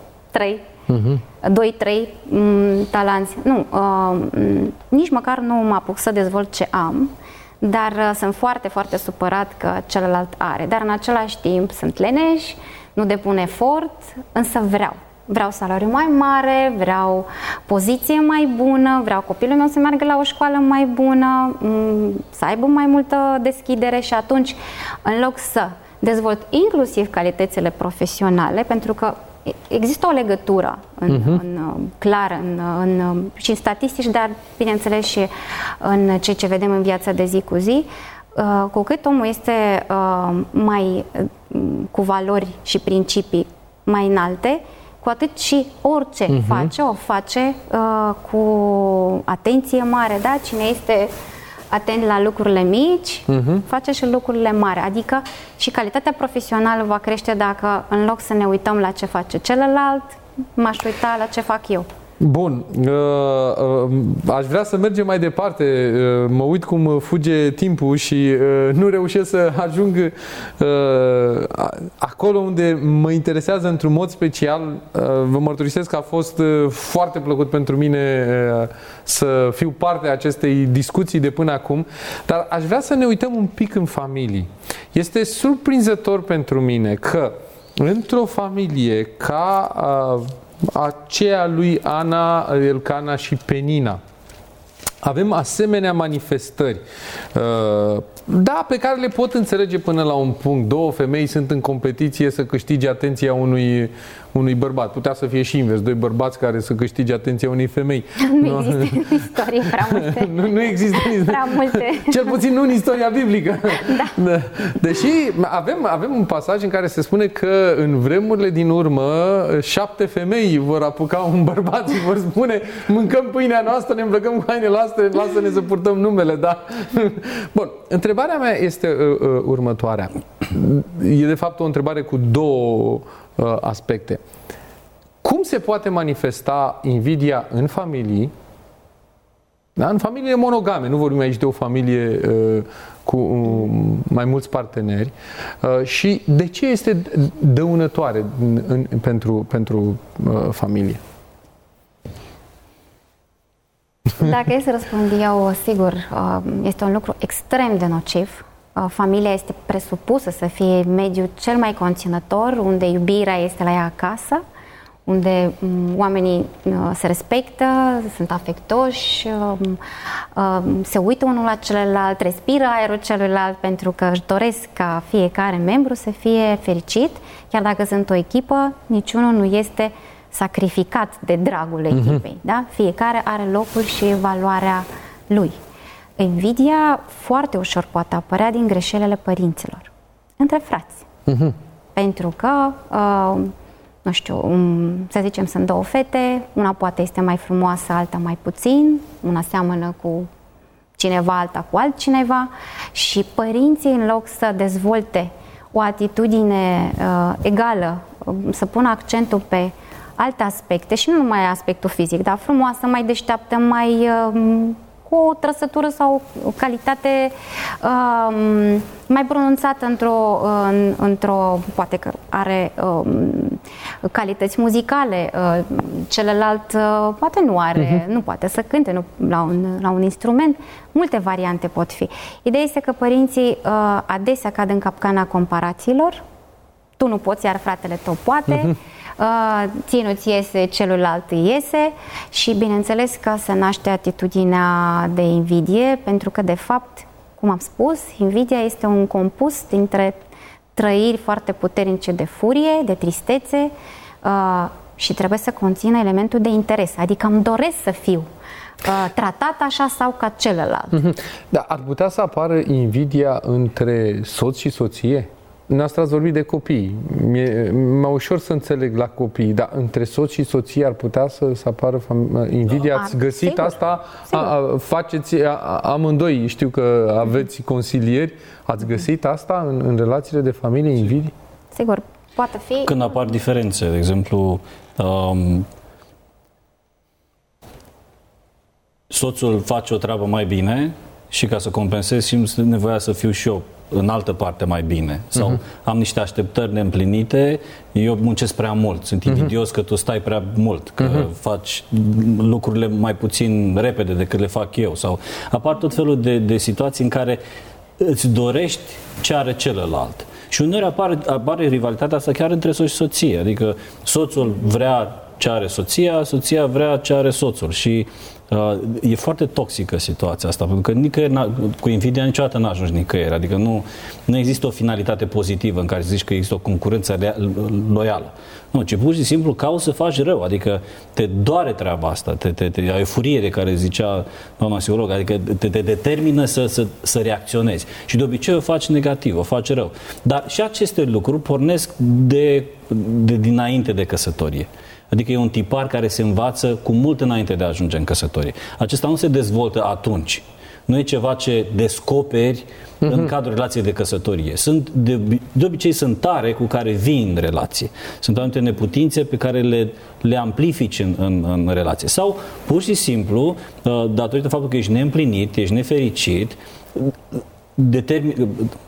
2-3 talanți. Nu, nici măcar nu mă apuc să dezvolt ce am, dar sunt foarte, foarte supărat că celălalt are. Dar în același timp sunt leneș, nu depun efort, însă vreau. Vreau salariu mai mare, vreau poziție mai bună, vreau copilul meu să meargă la o școală mai bună, să aibă mai multă deschidere și atunci, în loc să dezvolt inclusiv calitățile profesionale, pentru că există o legătură clară și în statistici, dar bineînțeles și în ceea ce vedem în viața de zi cu zi, cu cât omul este mai cu valori și principii mai înalte, cu atât și orice face, o face cu atenție mare, da? Cine este atent la lucrurile mici, face și lucrurile mari. Adică și calitatea profesională va crește dacă, în loc să ne uităm la ce face celălalt, m-aș uita la ce fac eu. Bun, aș vrea să mergem mai departe. Mă uit cum fuge timpul și nu reușesc să ajung acolo unde mă interesează într-un mod special. Vă mărturisesc că a fost foarte plăcut pentru mine să fiu parte a acestei discuții de până acum, dar aș vrea să ne uităm un pic în familii. Este surprinzător pentru mine că într-o familie ca aceea lui Ana, Elcana și Penina. Avem asemenea manifestări, da, pe care le pot înțelege până la un punct. Două femei sunt în competiție să câștige atenția unui bărbat. Putea să fie și invers, doi bărbați care să câștige atenția unei femei. Nu există în istorie prea multe. Nu există prea multe. Cel puțin nu în istoria biblică. Da. Deși avem un pasaj în care se spune că în vremurile din urmă 7 femei vor apuca un bărbat și vor spune: mâncăm pâinea noastră, ne îmbrăcăm cu hainele noastre, lasă-ne să purtăm numele, da? Bun, întrebarea mea este următoarea. E de fapt o întrebare cu două aspecte. Cum se poate manifesta invidia în familii? Da? În familie monogame, nu vorbim aici de o familie cu mai mulți parteneri. Și de ce este dăunătoare pentru familie? Dacă e să răspund eu, sigur, este un lucru extrem de nociv. Familia este presupusă să fie mediul cel mai conținător, unde iubirea este la ea acasă, unde oamenii se respectă, sunt afectoși, se uită unul la celălalt, respiră aerul celuilalt, pentru că își doresc ca fiecare membru să fie fericit. Chiar dacă sunt o echipă, niciunul nu este sacrificat de dragul echipei. Da? Fiecare are locul și valoarea lui. Invidia foarte ușor poate apărea din greșelile părinților, între frați. Pentru că, nu știu, să zicem, sunt două fete, una poate este mai frumoasă, alta mai puțin, una seamănă cu cineva, alta cu altcineva, și părinții, în loc să dezvolte o atitudine egală, să pună accentul pe alte aspecte, și nu numai aspectul fizic, dar frumoasă, mai deșteaptă, mai cu o trăsătură sau o calitate mai pronunțată într-o poate că are calități muzicale, celălalt poate nu are, nu poate să cânte la un instrument, multe variante pot fi. Ideea este că părinții adesea cad în capcana comparațiilor. Tu nu poți, iar fratele tău poate. Ție nu-ți iese, celuilalt îi iese, și bineînțeles că se naște atitudinea de invidie, pentru că de fapt, cum am spus, invidia este un compus dintre trăiri foarte puternice de furie, de tristețe, și trebuie să conțină elementul de interes, adică îmi doresc să fiu tratat așa sau ca celălalt. Da, ar putea să apară invidia între soț și soție? Noastră ați vorbit de copii. Mi-e ușor să înțeleg la copii, dar între soț și soție ar putea să apară invidia. Ați găsit sigur, asta? Faceți amândoi, știu că aveți consilieri. Ați găsit asta în relațiile de familie, invidii? Sigur, poate fi. Când apar diferențe, de exemplu, soțul face o treabă mai bine și ca să compensez simt nevoia să fiu și eu în altă parte mai bine. Sau am niște așteptări neîmplinite, eu muncesc prea mult, sunt invidios că tu stai prea mult, că faci lucrurile mai puțin repede decât le fac eu. Sau apar tot felul de situații în care îți dorești ce are celălalt. Și uneori apare rivalitatea asta chiar între soț și soție. Adică soțul vrea ce are soția, soția vrea ce are soțul. Și e foarte toxică situația asta, pentru că nicăieri, cu invidia niciodată n-ajungi nicăieri. Adică nu există o finalitate pozitivă în care zici că există o concurență loială. Nu, ci pur și simplu cauți să faci rău. Adică te doare treaba asta, ai o furie de care zicea doamna psiholog, adică te determină să reacționezi. Și de obicei o faci negativ, o faci rău. Dar și aceste lucruri pornesc de dinainte de căsătorie. Adică e un tipar care se învață cu mult înainte de a ajunge în căsătorie. Acesta nu se dezvoltă atunci. Nu e ceva ce descoperi în cadrul relației de căsătorie. De obicei sunt tare cu care vii în relație. Sunt anumite neputințe pe care le amplifici în relație. Sau, pur și simplu, datorită faptului că ești neîmplinit, ești nefericit,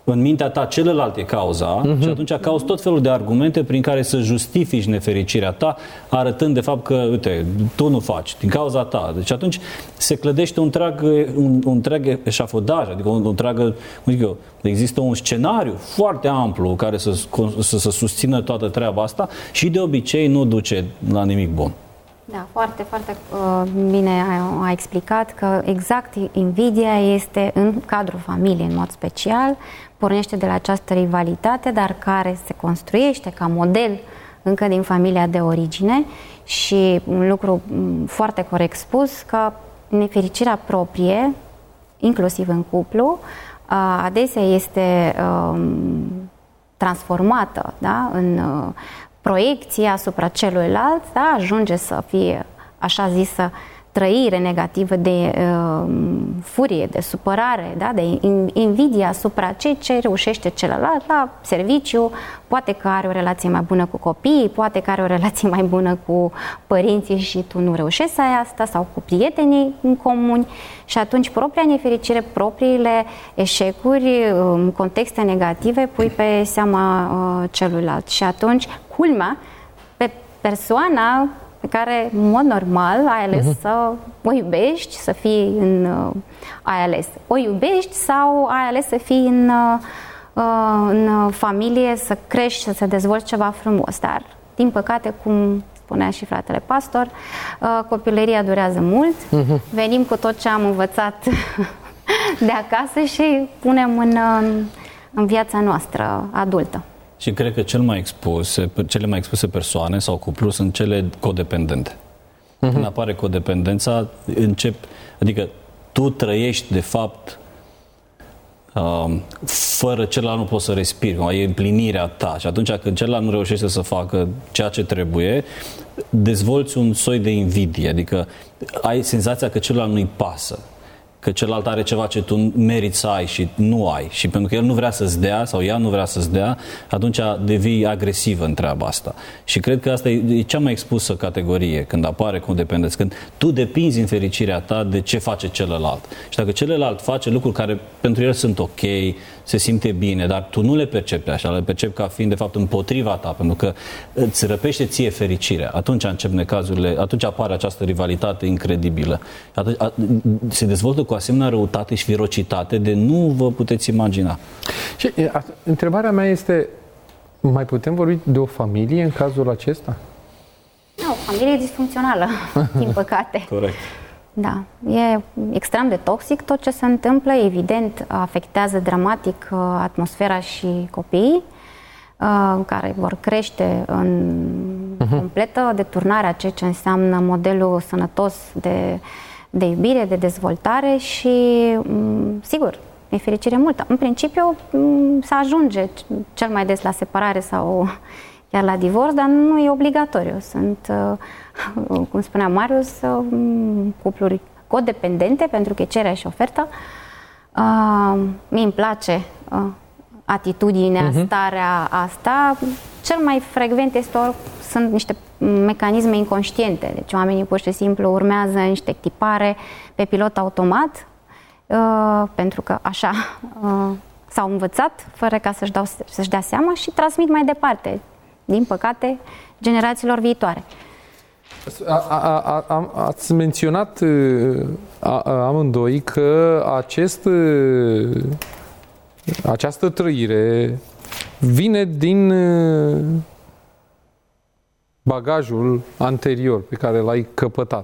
în mintea ta celălalt e cauza și atunci cauți tot felul de argumente prin care să justifici nefericirea ta, arătând de fapt că, uite, tu nu faci, din cauza ta. Deci atunci se clădește un întreg eșafodaj, adică există un scenariu foarte amplu care să susțină toată treaba asta și de obicei nu duce la nimic bun. Da, foarte, foarte bine a explicat că exact invidia este în cadrul familiei în mod special, pornește de la această rivalitate, dar care se construiește ca model încă din familia de origine și un lucru foarte corect spus, că nefericirea proprie, inclusiv în cuplu, adesea este transformată, da, în proiecție asupra celuilalt, da, ajunge să fie așa zisă trăire negativă de furie, de supărare, da, de invidie asupra ce reușește celălalt la serviciu, poate că are o relație mai bună cu copiii, poate că are o relație mai bună cu părinții și tu nu reușești să ai asta, sau cu prietenii în comuni și atunci propria nefericire, propriile eșecuri, contexte negative pui pe seama celuilalt și atunci culmea pe persoana pe care, în mod normal, ai ales să o iubești, să fii ai ales o iubești sau ai ales să fii în familie, să crești, să se dezvolți ceva frumos. Dar, din păcate, cum spunea și fratele pastor, copilăria durează mult, venim cu tot ce am învățat de acasă și punem în viața noastră adultă. Și cred că cele mai expuse persoane sau cupluri sunt cele codependente. Când apare codependența, adică tu trăiești de fapt fără celălalt nu poți să respiri, e împlinirea ta și atunci când celălalt nu reușește să facă ceea ce trebuie, dezvolți un soi de invidie, adică ai senzația că celălalt nu-i pasă, că celălalt are ceva ce tu meriți să ai și nu ai. Și pentru că el nu vrea să-ți dea sau ea nu vrea să-ți dea, atunci devii agresivă în treaba asta. Și cred că asta e cea mai expusă categorie când apare codependență, când tu depinzi în fericirea ta de ce face celălalt. Și dacă celălalt face lucruri care pentru el sunt ok, se simte bine, dar tu nu le percepi așa, le percepi ca fiind de fapt împotriva ta, pentru că îți răpește ție fericirea. Atunci încep necazurile, atunci apare această rivalitate incredibilă. Atunci se dezvoltă cu asemenea răutate și ferocitate de nu vă puteți imagina. Și întrebarea mea este, mai putem vorbi de o familie în cazul acesta? Nu, o familie disfuncțională, din păcate. Corect. Da, e extrem de toxic tot ce se întâmplă, evident afectează dramatic atmosfera și copiii care vor crește în completă deturnare a ceea ce înseamnă modelul sănătos de iubire, de dezvoltare și, sigur, nefericire multă. În principiu, se ajunge cel mai des la separare sau chiar la divorț, dar nu e obligatoriu. Sunt, cum spunea Marius, cupluri codependente, pentru că e cererea și oferta. Mie îmi place atitudinea, starea asta. Cel mai frecvent sunt niște mecanisme inconștiente. Deci oamenii pur și simplu urmează niște tipare pe pilot automat, pentru că așa s-au învățat, fără ca să-și dea seama și transmit mai departe, din păcate, generațiilor viitoare. Ați menționat amândoi că această trăire vine din bagajul anterior pe care l-ai căpătat.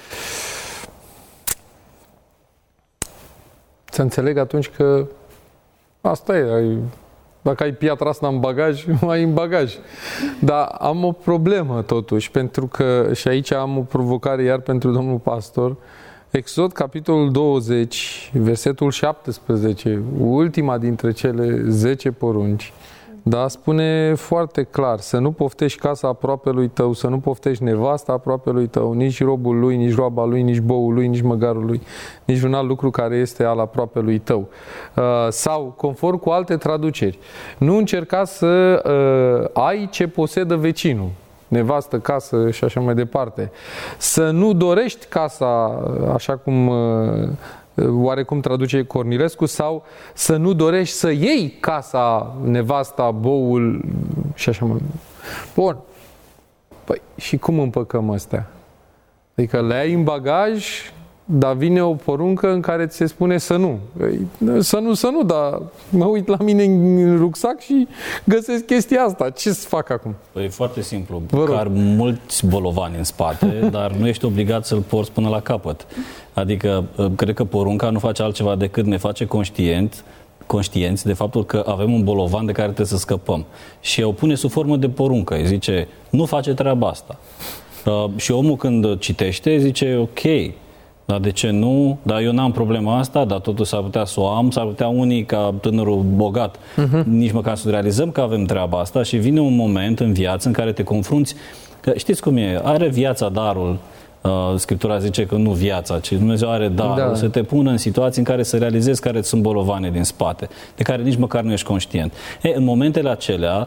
Să înțeleg atunci că asta e. Dacă ai piatra asta în bagaj, mai în bagaj. Dar am o problemă totuși, pentru că, și aici am o provocare iar pentru domnul pastor, Exod, capitolul 20, versetul 17, ultima dintre cele 10 porunci, da, spune foarte clar, să nu poftești casa aproapelui tău, să nu poftești nevasta aproapelui tău, nici robul lui, nici roaba lui, nici boul lui, nici măgarul lui, nici un alt lucru care este al aproapelui tău. Sau, conform cu alte traduceri, nu încerca să ai ce posedă vecinul, nevastă, casă și așa mai departe. Să nu dorești casa așa cum oarecum traduce Cornilescu, sau să nu dorești să iei casa, nevasta, boul și așa mai. Bun. Păi, și cum împăcăm astea? Adică le ai în bagaj, dar vine o poruncă în care ți se spune să nu. Să nu, dar mă uit la mine în rucsac și găsesc chestia asta. Ce să fac acum? Păi e foarte simplu. Car mulți bolovani în spate, dar nu ești obligat să-l porți până la capăt. Adică, cred că porunca nu face altceva decât ne face conștienți de faptul că avem un bolovan de care trebuie să scăpăm. Și o pune sub formă de poruncă. Îi zice, nu face treaba asta. Și omul când citește zice, ok, dar de ce nu? Dar eu n-am problema asta, dar totuși s-ar putea să o am, s-ar putea unii ca tânărul bogat, nici măcar să realizăm că avem treaba asta și vine un moment în viață în care te confrunți, că știți cum e, are viața darul, Scriptura zice că nu viața, ci Dumnezeu are darul să te pună în situații în care să realizezi care sunt bolovane din spate, de care nici măcar nu ești conștient. În momentele acelea,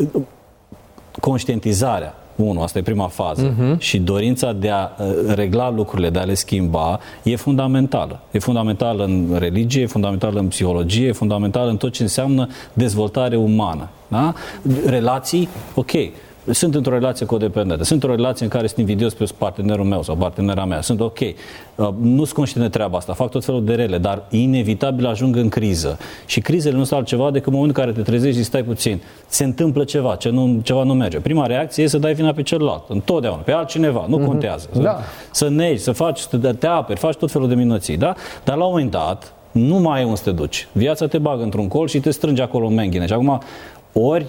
conștientizarea, asta e prima fază, și dorința de a regla lucrurile, de a le schimba, e fundamentală. E fundamentală în religie, e fundamentală în psihologie, e fundamentală în tot ce înseamnă dezvoltare umană. Da? Relații, ok. Sunt într-o relație codependentă, sunt într-o relație în care sunt invidios pe partenerul meu sau partenera mea, sunt ok, nu sunt conștient de treaba asta, fac tot felul de rele, dar inevitabil ajung în criză. Și crizele nu sunt altceva decât în momentul în care te trezești și stai puțin, se întâmplă ceva, ceva nu merge. Prima reacție e să dai vina pe celălalt, întotdeauna, pe altcineva, nu contează. Să negi, să faci, să te aperi, faci tot felul de minunății, da? Dar la un moment dat, nu mai ai unde să te duci. Viața te bagă într-un col și te strânge acolo în menghine. Și acum, ori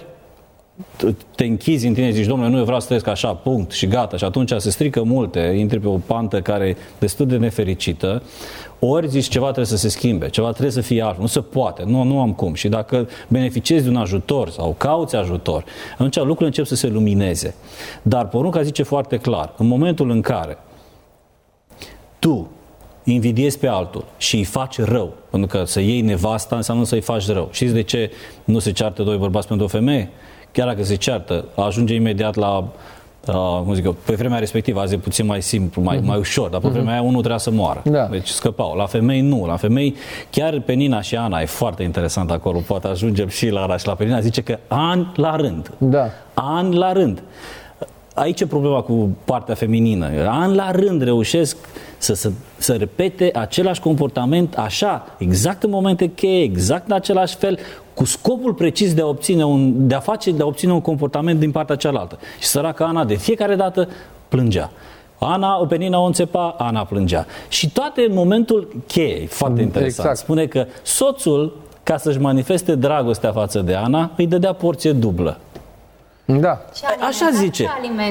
te închizi în tine și zici, domnule, nu, eu vreau să trăiesc așa, punct, și gata. Și atunci se strică multe, intri pe o pantă care e destul de nefericită, ori zici, ceva trebuie să se schimbe, ceva trebuie să fie altfel, nu se poate, nu am cum. Și dacă beneficiezi de un ajutor sau cauți ajutor, atunci lucrurile încep să se lumineze. Dar porunca zice foarte clar, în momentul în care tu invidiezi pe altul și îi faci rău, pentru că să iei nevasta înseamnă să îi faci rău. Știți de ce nu se ceartă doi bărbați pentru o femeie? Chiar dacă se ceartă, ajunge imediat la, cum zic eu, pe vremea respectivă, azi e puțin mai simplu, mai ușor, dar pe vremea aia unul trebuia să moară. Da. Deci scăpau. La femei nu. La femei, chiar Penina și Ana, e foarte interesant acolo, poate ajungem și la Ana și la Penina, zice că ani la rând. Da. Ani la rând. Aici e problema cu partea feminină. Ani la rând reușesc să repete același comportament așa, exact în momente cheie, exact în același fel, cu scopul precis de a obține un comportament din partea cealaltă. Și săraca Ana de fiecare dată plângea. Penina o înțepa, Ana plângea. Și toate în momentul cheie, foarte interesant. Exact. Spune că soțul, ca să-și manifeste dragostea față de Ana, îi dădea porție dublă. Da. Așa zice.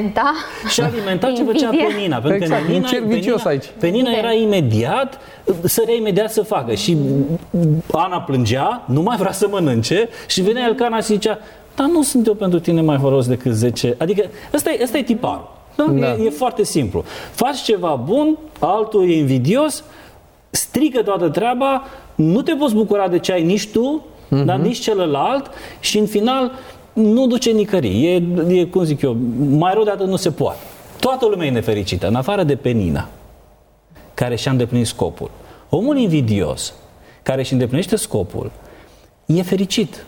Și alimenta ce făcea Penina. Pentru că Penina era imediat, sărea imediat să facă. Și Ana plângea, nu mai vrea să mănânce și venea Elcana și zicea, dar nu sunt eu pentru tine mai valoros decât 10. Adică ăsta e tiparul. Da? E foarte simplu. Faci ceva bun, altul e invidios, strică toată treaba, nu te poți bucura de ce ai nici tu, dar nici celălalt și în final nu duce nicării. E, cum zic eu, mai rău de atât nu se poate. Toată lumea e nefericită, în afară de Penina, care și-a îndeplinit scopul. Omul invidios, care și îndeplinește scopul, e fericit.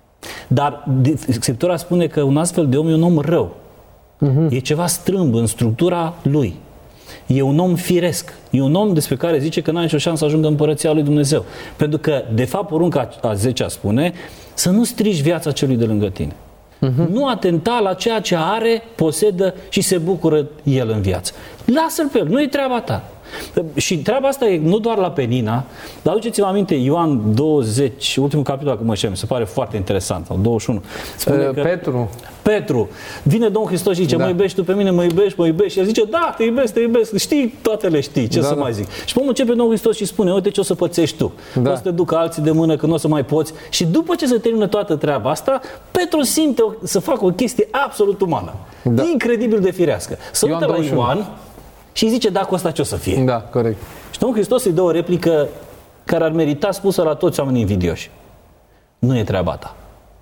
Dar Scriptura spune că un astfel de om e un om rău. E ceva strâmb în structura lui. E un om firesc. E un om despre care zice că n-are nicio șansă să ajungă în Împărăția lui Dumnezeu. Pentru că, de fapt, porunca a 10-a spune să nu strici viața celui de lângă tine. Nu atenta la ceea ce are, posedă și se bucură el în viață. Lasă-l pe el, nu e treaba ta. Și treaba asta e nu doar la Penina, dar aduceți-vă aminte, Ioan 20, ultimul capitol, acum se pare foarte interesant, sau 21. Spune că Petru, vine Domnul Hristos și zice, mă iubești tu pe mine, mă iubești, și el zice, da, te iubesc, știi, toate le știi, ce să mai zic. Și pe începe Domnul Hristos și spune, uite ce o să pățești tu, o să te ducă alții de mână, că nu o să mai poți. Și după ce se termină toată treaba asta, Petru simte să facă o chestie absolut umană, incredibil de firească. Să uită la Ioan și zice, da, cu asta ce o să fie? Da, corect. Și Domnul Hristos îi dă o replică care ar merita spusă la toți oamenii invidioși. Nu e treaba ta.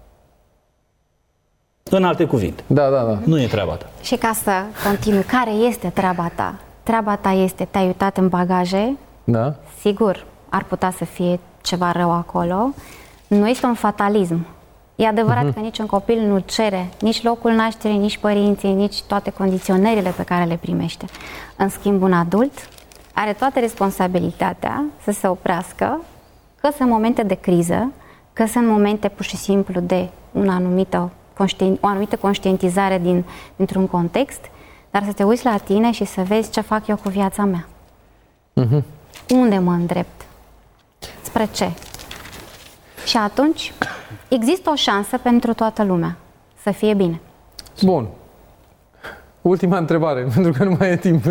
În alte cuvinte. Da. Nu e treaba ta. Și ca să continui, care este treaba ta? Treaba ta este, te-ai uitat în bagaje? Da. Sigur, ar putea să fie ceva rău acolo. Nu este un fatalism. E adevărat că niciun copil nu cere nici locul nașterii, nici părinții, nici toate condiționările pe care le primește. În schimb, un adult are toată responsabilitatea să se oprească, că sunt momente de criză, că sunt momente pur și simplu de o anumită conștientizare dintr-un context, dar să te uiți la tine și să vezi ce fac eu cu viața mea. Unde mă îndrept? Spre ce? Și atunci există o șansă pentru toată lumea să fie bine. Bun. Ultima întrebare, pentru că nu mai e timp.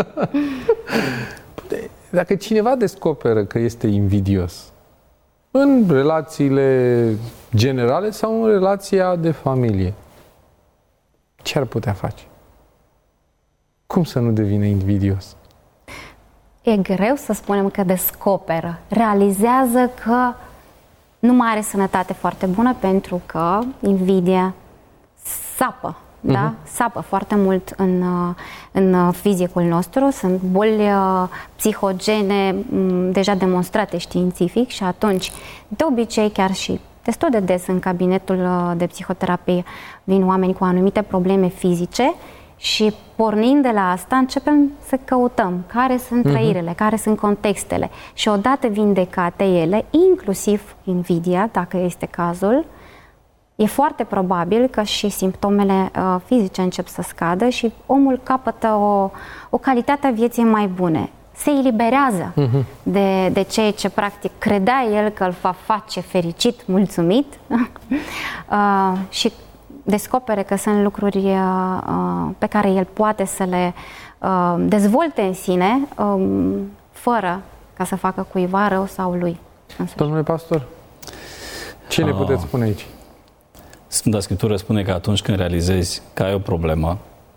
Dacă cineva descoperă că este invidios în relațiile generale sau în relația de familie, ce ar putea face? Cum să nu devină invidios? E greu să spunem că descoperă. Realizează că nu mai are sănătate foarte bună, pentru că invidia sapă. Da? Sapă foarte mult în fizicul nostru. Sunt boli psihogene deja demonstrate științific și atunci, de obicei, chiar și destul de des în cabinetul de psihoterapie vin oameni cu anumite probleme fizice și pornind de la asta începem să căutăm care sunt trăirile, care sunt contextele și odată vindecate ele, inclusiv invidia, dacă este cazul, e foarte probabil că și simptomele fizice încep să scadă și omul capătă o calitate a vieții mai bune. Se eliberează de ceea ce practic credea el că îl va face fericit, mulțumit și descopere că sunt lucruri pe care el poate să le dezvolte în sine fără ca să facă cuiva rău sau lui. Domnule pastor, ce ne puteți spune aici? Sfânta Scriptură spune că atunci când realizezi că ai o problemă,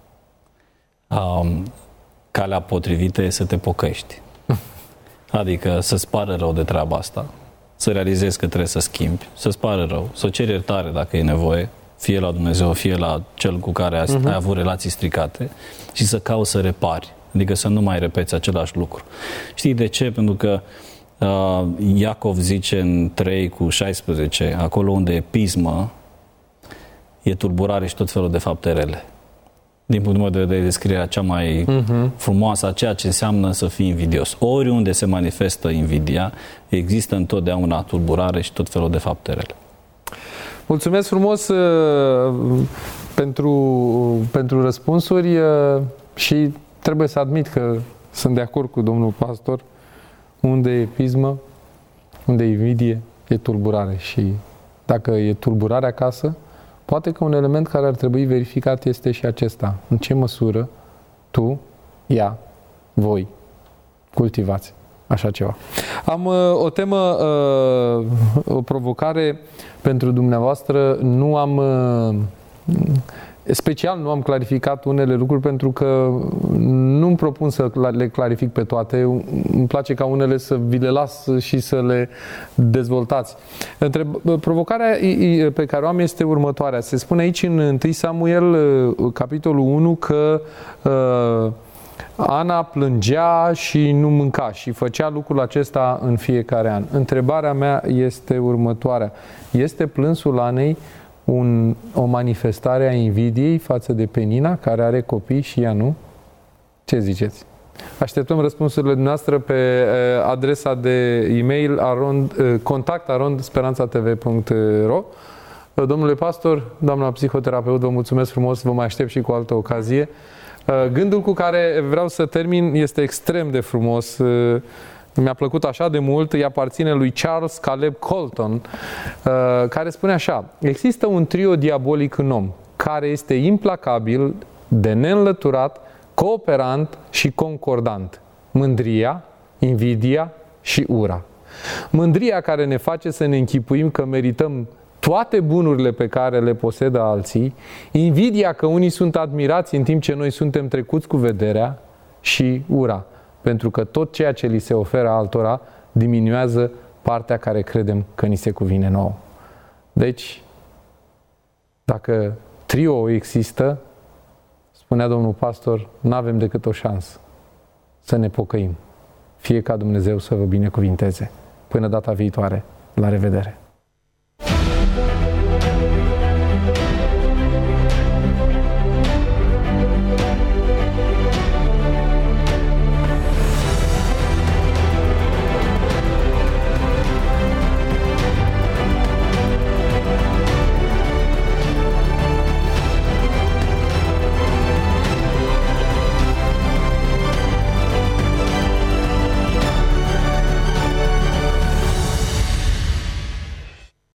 calea potrivită e să te pocăiești. Adică să-ți pară rău de treaba asta, să realizezi că trebuie să schimbi, să-ți pară rău, să ceri iertare dacă e nevoie, fie la Dumnezeu, fie la cel cu care ai avut relații stricate și să cauți să repari, adică să nu mai repeți același lucru. Știi de ce? Pentru că Iacov zice în 3:16, acolo unde e pismă, e tulburare și tot felul de fapte rele. Din punctul meu de vedere, descrierea cea mai frumoasă a ceea ce înseamnă să fii invidios. Oriunde se manifestă invidia, există întotdeauna tulburare și tot felul de fapte rele. Mulțumesc frumos pentru răspunsuri și trebuie să admit că sunt de acord cu domnul pastor. Unde e pismă, unde e invidie, e tulburare și dacă e tulburare acasă, poate că un element care ar trebui verificat este și acesta. În ce măsură tu, ea, voi cultivați așa ceva. Am o temă, o provocare pentru dumneavoastră. Special nu am clarificat unele lucruri pentru că nu-mi propun să le clarific pe toate. Îmi place ca unele să vi le las și să le dezvoltați. Provocarea pe care o am este următoarea. Se spune aici în 1 Samuel, capitolul 1, că Ana plângea și nu mânca și făcea lucrul acesta în fiecare an. Întrebarea mea este următoarea. Este plânsul Anei o manifestare a invidiei față de Penina, care are copii și ea nu? Ce ziceți? Așteptăm răspunsurile noastre pe adresa de e-mail contact@speranțatv.ro. Domnule pastor, doamna psihoterapeut, vă mulțumesc frumos, vă mai aștept și cu altă ocazie. Gândul cu care vreau să termin este extrem de frumos. Mi-a plăcut așa de mult, îi aparține lui Charles Caleb Colton, care spune așa: există un trio diabolic în om, care este implacabil, de neînlăturat, cooperant și concordant. Mândria, invidia și ura. Mândria care ne face să ne închipuim că merităm toate bunurile pe care le posedă alții, invidia că unii sunt admirați în timp ce noi suntem trecuți cu vederea și ura, pentru că tot ceea ce li se oferă altora diminuează partea care credem că ni se cuvine nouă. Deci, dacă trio există, spunea domnul pastor, nu avem decât o șansă să ne pocăim. Fie ca Dumnezeu să vă binecuvinteze. Până data viitoare, la revedere!